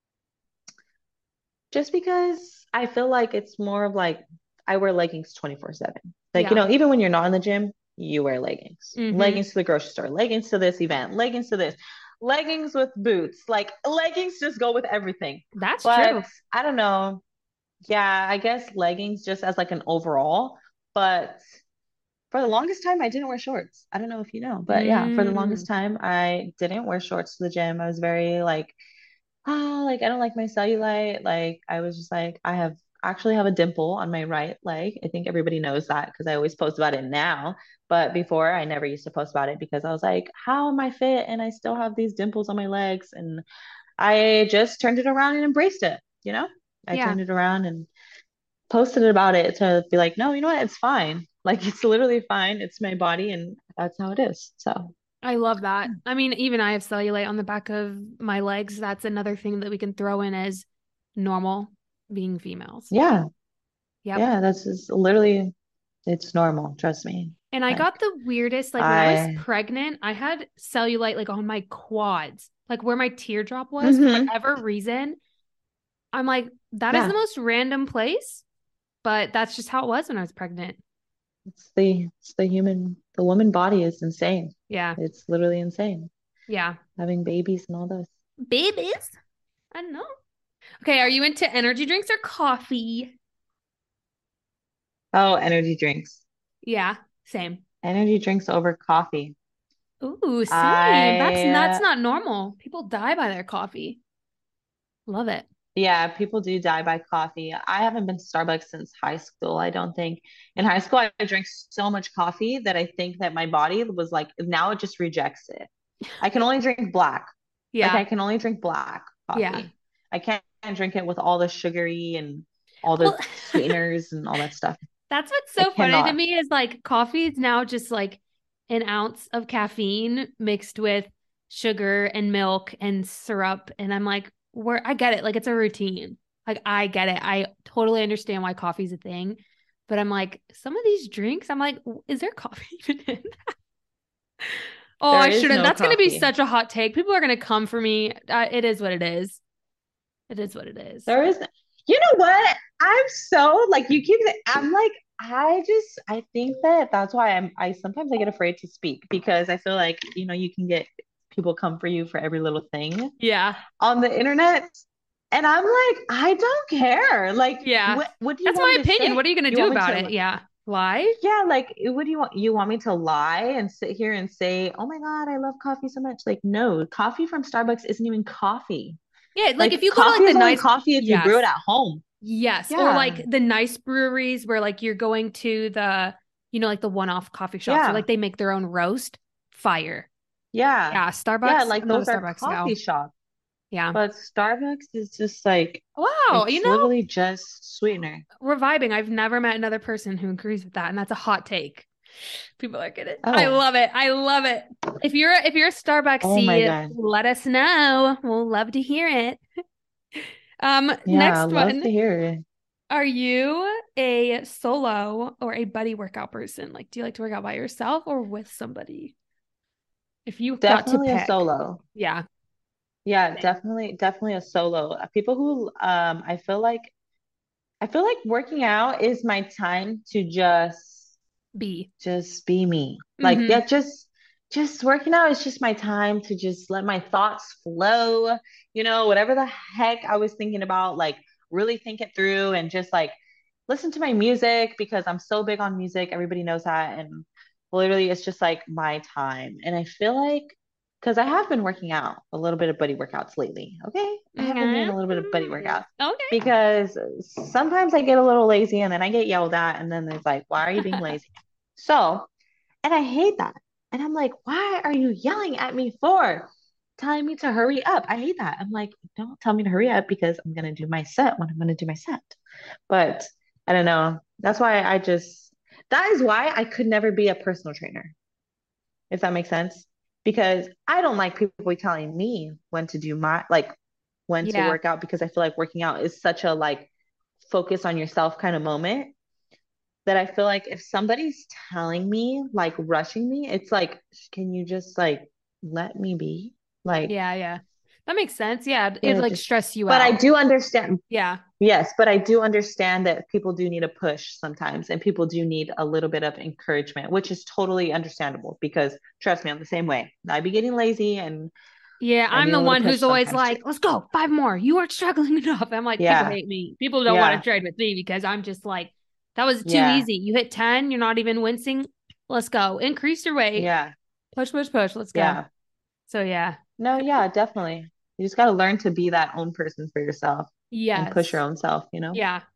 just because I feel like it's more of like I wear leggings twenty-four seven. Like, you yeah. know, even when you're not in the gym, you wear leggings. Mm-hmm. Leggings to the grocery store, leggings to this event, leggings to this, leggings with boots. Like leggings just go with everything. That's But true. I don't know. Yeah, I guess leggings just as like an overall, but for the longest time I didn't wear shorts. I don't know if you know, but yeah, for the longest Mm, time I didn't wear shorts to the gym. I was very like, oh, like I don't like my cellulite. Like I was just like, I have actually have a dimple on my right leg. I think everybody knows that because I always post about it now. But before I never used to post about it because I was like, how am I fit? And I still have these dimples on my legs. And I just turned it around and embraced it, you know? I yeah, turned it around and posted about it to be like, no, you know what? It's fine. Like it's literally fine. It's my body and that's how it is. So I love that. I mean, even I have cellulite on the back of my legs. That's another thing that we can throw in as normal being females. yeah, Yep. yeah, that's just literally it's normal. Trust me. And I Like got the weirdest, like when I was I, pregnant, I had cellulite like on my quads, like where my teardrop was for hmm whatever reason. I'm like, that is the yeah, most random place, but that's just how it was when I was pregnant. it's the it's the human the woman body is insane. Yeah. It's literally insane. Yeah. Having babies and all this. Babies? I don't know. Okay. Are you into energy drinks or coffee? Oh, energy drinks. Yeah. Same. Energy drinks over coffee. Ooh, same. That's that's I not normal. People die by their coffee. Love it. Yeah, people do die by coffee. I haven't been to Starbucks since high school, I don't think. In high school, I drank so much coffee that I think that my body was like, now it just rejects it. I can only drink black. Like Yeah. I can only drink black Yeah. coffee. I can't drink it with all the sugary and all Well, the sweeteners and all that stuff. that's what's I so funny to cannot. me is like coffee is now just like an ounce of caffeine mixed with sugar and milk and syrup. And I'm like, where I get it. Like it's a routine. Like I get it. I totally understand why coffee's a thing. But I'm like, some of these drinks, I'm like, is there coffee even in? Oh, There I is shouldn't. no That's going to be coffee. such a hot take. People are going to come for me. Uh, it is what it is. It is what it is. There is, you know what? I'm so like you keep. I'm like I just I think that that's why I'm I sometimes I get afraid to speak because I feel like you know you can get people come for you for every little thing Yeah. on the internet. And I'm like, I don't care. Like, Yeah. what what do you That's want my me to opinion. say? What are you going to You do want me about it? to, Yeah. Lie? yeah, like, what do you want? You want me to lie and sit here and say, oh my God, I love coffee so much? Like, no, coffee from Starbucks isn't even coffee. Yeah. Like if Like, you go to coffee like the is only nice, coffee if you brew it yes. at home. Yes. Or Yeah, like the nice breweries where like you're going to the, you know, like the one-off coffee shops or yeah, like they make their own roast. Fire. yeah, Yeah. yeah. Starbucks. Like, I'm not a those are Starbucks coffee gal. shops. Yeah. But Starbucks is just like, Wow. You it's know, literally just sweetener. we're vibing. I've never met another person who agrees with that. And that's a hot take. People are gonna. I Oh, love it. I love it. If you're if you're a oh my Starbucksy, God. let us know. We'll love to hear it. Um, Yeah, I next love one. to hear it. Are you a solo or a buddy workout person? Like, do you like to work out by yourself or with somebody? If you got to Definitely a pick. solo. Yeah. Yeah, Same. definitely, definitely a solo. Uh, People who um I feel like I feel like working out is my time to just B. just be me. Like, Mm-hmm. yeah, just just working out is just my time to just let my thoughts flow, you know, whatever the heck I was thinking about, like really think it through and just like listen to my music because I'm so big on music. Everybody knows that. And literally it's just like my time. And I feel like because I have been working out a little bit of buddy workouts lately. Okay. I have been doing a little bit of buddy Mm-hmm. workouts Okay. because sometimes I get a little lazy and then I get yelled at. And then there's like, why are you being lazy? So, and I hate that. And I'm like, why are you yelling at me for? Telling me to hurry up. I hate that. I'm like, don't tell me to hurry up because I'm gonna do my set when I'm gonna do my set. But I don't know. That's why I just that is why I could never be a personal trainer, if that makes sense. Because I don't like people telling me when to do my like when to Yeah. work out because I feel like working out is such a like focus on yourself kind of moment that I feel like if somebody's telling me, like rushing me, it's like, can you just like let me be? Like, Yeah. Yeah. That makes sense. Yeah. It'd yeah, like just, stress you but I out. do understand. Yeah. Yes, but I do understand that people do need a push sometimes, and people do need a little bit of encouragement, which is totally understandable because trust me, I'm the same way. I be getting lazy and Yeah, I I'm need the a little one push who's always sometimes too. like, let's go, five more. You aren't struggling enough. I'm like, people Yeah, hate me. People don't want to yeah, trade with me because I'm just like, that was too yeah, easy. You hit ten, you're not even wincing. Let's go. Increase your weight. yeah, Push, push, push. Let's go. yeah. So, yeah. No, yeah, definitely. You just got to learn to be that own person for yourself and push your Yes. own self, you know? Yeah.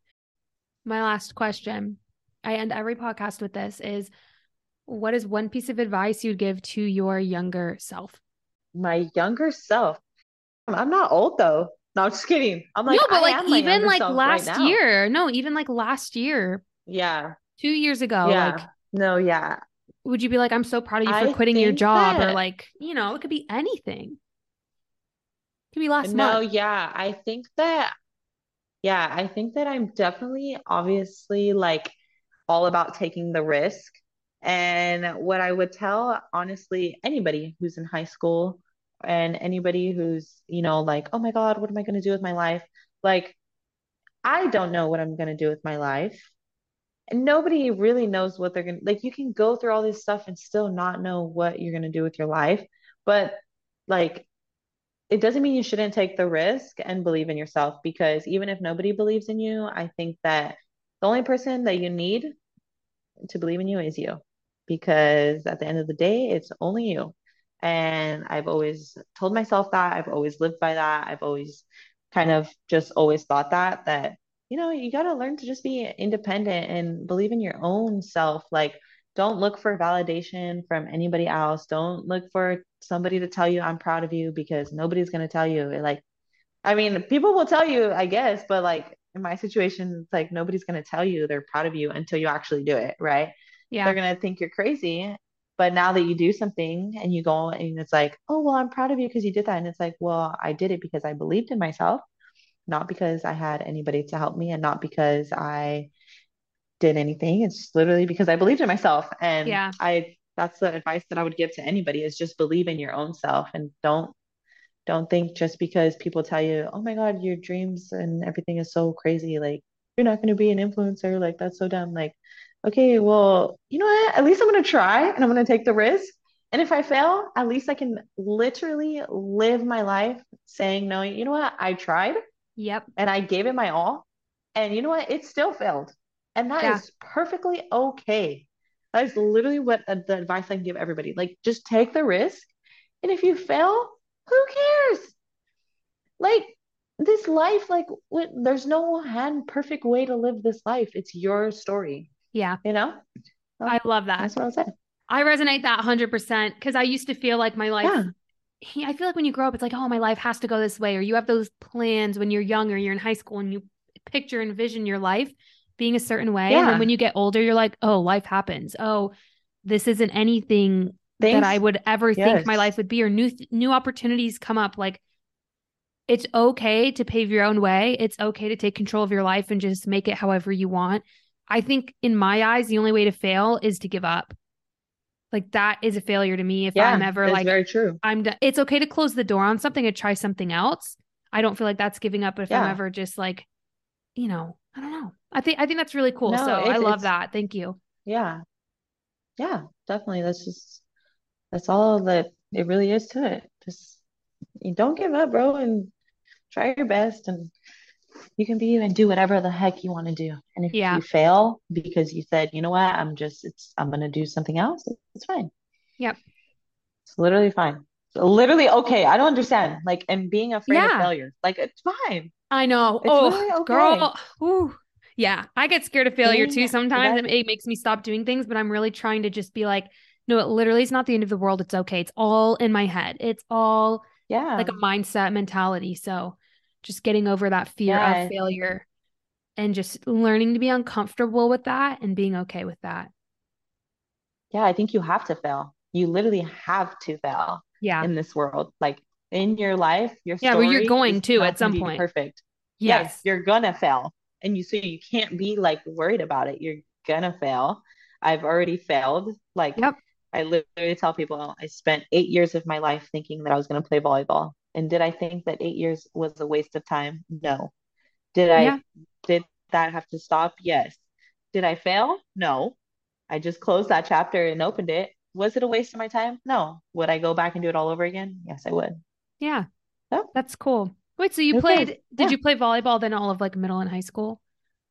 My last question. I end every podcast with this is what is one piece of advice you'd give to your younger self? My younger self. I'm not old though. No, I'm just kidding. I'm No, like, but I like am my even younger like self right last now. year. No, even like last year, Yeah, two years ago, like yeah. No, yeah. would you be like, I'm so proud of you for I quitting your think job? Or that, like, you know, it could be anything. It could be last no, month. yeah. I think that, yeah, I think that I'm definitely obviously like all about taking the risk. And what I would tell, honestly, anybody who's in high school and anybody who's, you know, like, oh my God, what am I going to do with my life? Like, I don't know what I'm going to do with my life. And nobody really knows what they're going to, like, you can go through all this stuff and still not know what you're going to do with your life. But, like, it doesn't mean you shouldn't take the risk and believe in yourself because even if nobody believes in you, I think that the only person that you need to believe in you is you because at the end of the day, it's only you. And I've always told myself that. I've always lived by that. I've always kind of just always thought that, that, you know, you got to learn to just be independent and believe in your own self. Like, don't look for validation from anybody else. Don't look for somebody to tell you I'm proud of you because nobody's going to tell you. Like, I mean, people will tell you, I guess, but like in my situation, it's like nobody's going to tell you they're proud of you until you actually do it, right? They're Yeah. going to think you're crazy. But now that you do something and you go and it's like, oh, well, I'm proud of you because you did that. And it's like, well, I did it because I believed in myself, not because I had anybody to help me and not because I did anything. It's literally because I believed in myself. And Yeah. I, that's the advice that I would give to anybody is just believe in your own self and don't don't think just because people tell you, oh my God, your dreams and everything is so crazy, like you're not going to be an influencer. Like that's so dumb. Like, okay, well, you know what? At least I'm going to try and I'm going to take the risk. And if I fail, at least I can literally live my life saying, no, you know what? I tried. Yep. and I gave it my all. And you know what? It still failed. And that Yeah. is perfectly okay. That is literally what uh, the advice I can give everybody. Like, just take the risk. And if you fail, who cares? Like, this life, like, what, there's no hand perfect way to live this life. It's your story, Yeah. you know? I So love that. that's what I said. I resonate that one hundred percent because I used to feel like my life, Yeah. I feel like when you grow up, it's like, oh, my life has to go this way. Or you have those plans when you're younger, you're in high school and you picture and envision your life being a certain way. And then Yeah. when you get older, you're like, oh, life happens. Oh, this isn't anything that I Things. would ever think my Yes. life would be, or new, new opportunities come up. Like, it's okay to pave your own way. It's okay to take control of your life and just make it however you want. I think in my eyes, the only way to fail is to give up. Like that is a failure to me. If I'm Yeah. ever It's like, very true. I'm done. It's okay to close the door on something and try something else. I don't feel like that's giving up. But if I'm Yeah. ever just like, you know, I don't know. I think I think that's really cool. So No, I it's, love it's, that. Thank you. yeah. Yeah. Definitely. That's just, that's all that it really is to it. Just, you don't give up, bro, and try your best. And you can be you and do whatever the heck you want to do. And if Yeah. you fail because you said, you know what, I'm just, it's, I'm going to do something else, it's fine. Yep. It's literally fine. It's literally okay. I don't understand. Like, and being afraid of Yeah. failure, like, it's fine. I know. It's Oh, literally okay. girl. Ooh. Yeah. I get scared of failure too Being sometimes. that, And it makes me stop doing things, but I'm really trying to just be like, no, it literally is not the end of the world. It's okay. It's all in my head. It's all like yeah, a mindset mentality. So just getting over that fear of yeah, failure and just learning to be uncomfortable with that and being okay with that. yeah, I think you have to fail. You literally have to fail Yeah. in this world. Like, in your life, your Yeah. Well, you're story going is to at not going some to be point. perfect. Yeah, Yes. you're gonna fail. And you so you can't be like worried about it. You're gonna fail. I've already failed. Like, Yep. I literally tell people I spent eight years of my life thinking that I was gonna play volleyball. And did I think that eight years was a waste of time? No. Did Yeah. I did that have to stop? Yes. Did I fail? No. I just closed that chapter and opened it. Was it a waste of my time? No. Would I go back and do it all over again? Yes, I would. Yeah. So That's cool. Wait, so you who cares? played, did Yeah. you play volleyball then all of like middle and high school?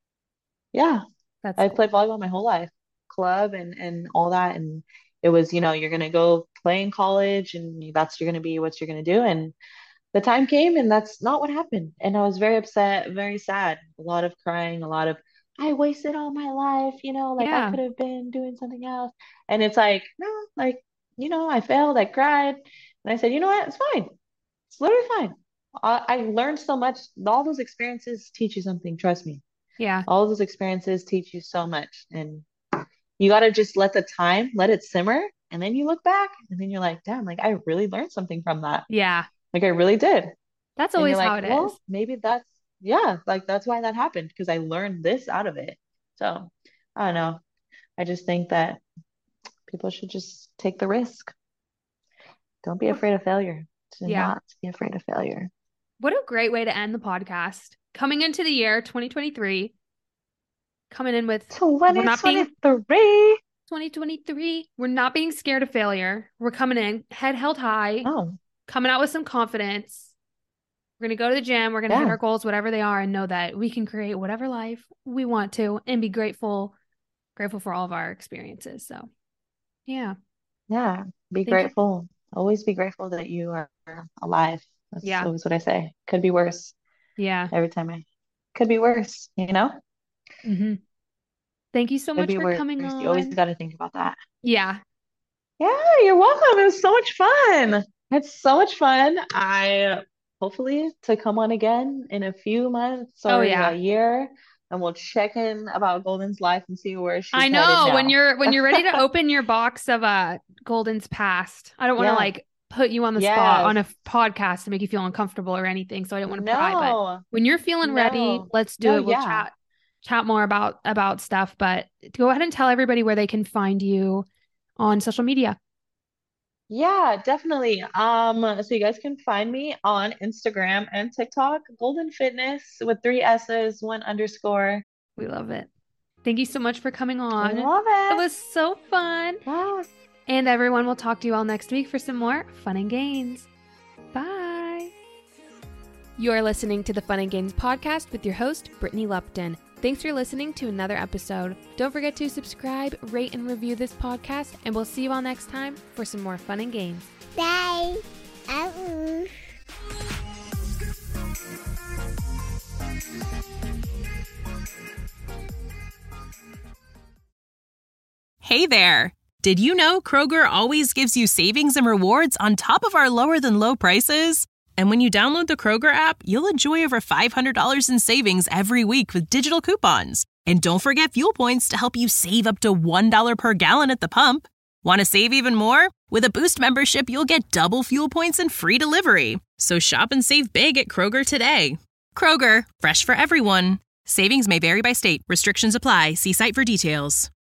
Yeah. That's I cool. played volleyball my whole life, club and and all that. And it was, you know, you're gonna go play in college and that's you're gonna be what you're gonna do. And the time came and that's not what happened. And I was very upset, very sad, a lot of crying, a lot of I wasted all my life, you know, like I Yeah. could have been doing something else. And it's like, no, like, you know, I failed, I cried. And I said, you know what? It's fine. It's literally fine. I, I learned so much. All those experiences teach you something, trust me. Yeah. All those experiences teach you so much. And you got to just let the time, let it simmer. And then you look back and then you're like, damn, like I really learned something from that. Yeah. Like I really did. That's And you're always how like, it well, is. maybe that's, yeah, like that's why that happened because I learned this out of it. So I don't know. I just think that people should just take the risk. Don't be afraid of failure. Do Yeah. not be afraid of failure. What a great way to end the podcast. Coming into the year twenty twenty-three, coming in with we're not being twenty twenty-three. twenty twenty-three, we're not being scared of failure. We're coming in head held high, Oh, coming out with some confidence. We're going to go to the gym. We're going to hit yeah. our goals, whatever they are, and know that we can create whatever life we want to and be grateful, grateful for all of our experiences. So, yeah. Yeah. Be Thank you. grateful. Always be grateful that you are alive. That's Yeah. always what I say. Could be worse. Yeah. Every time I could be worse, you know? Mm-hmm. Thank you so Could much be for worse. coming You always on. got to think about that. Yeah. Yeah, you're welcome. It was so much fun. It's so much fun. I hopefully to come on again in a few months Oh, or a yeah. year, and we'll check in about Golden's life and see where I she's headed know when now. you're when you're ready to open your box of uh Golden's past. I don't want to Yeah. like put you on the spot Yes. on a podcast to make you feel uncomfortable or anything. So I don't want to pry, but No. when you're feeling ready, No. let's do No, it. We'll yeah. chat chat more about about stuff, but go ahead and tell everybody where they can find you on social media. Yeah, definitely. Um, so you guys can find me on Instagram and TikTok, Golden Fitness with three S's, one underscore. We love it. Thank you so much for coming I on. love It it. was so fun. Yeah. And everyone, will talk to you all next week for some more fun and gains. Bye. You're listening to the Fun and Games podcast with your host, Brittany Lupton. Thanks for listening to another episode. Don't forget to subscribe, rate, and review this podcast, and we'll see you all next time for some more fun and games. Bye. Oh. Hey there! Did you know Kroger always gives you savings and rewards on top of our lower-than-low prices? And when you download the Kroger app, you'll enjoy over five hundred dollars in savings every week with digital coupons. And don't forget fuel points to help you save up to one dollar per gallon at the pump. Want to save even more? With a Boost membership, you'll get double fuel points and free delivery. So shop and save big at Kroger today. Kroger, fresh for everyone. Savings may vary by state. Restrictions apply. See site for details.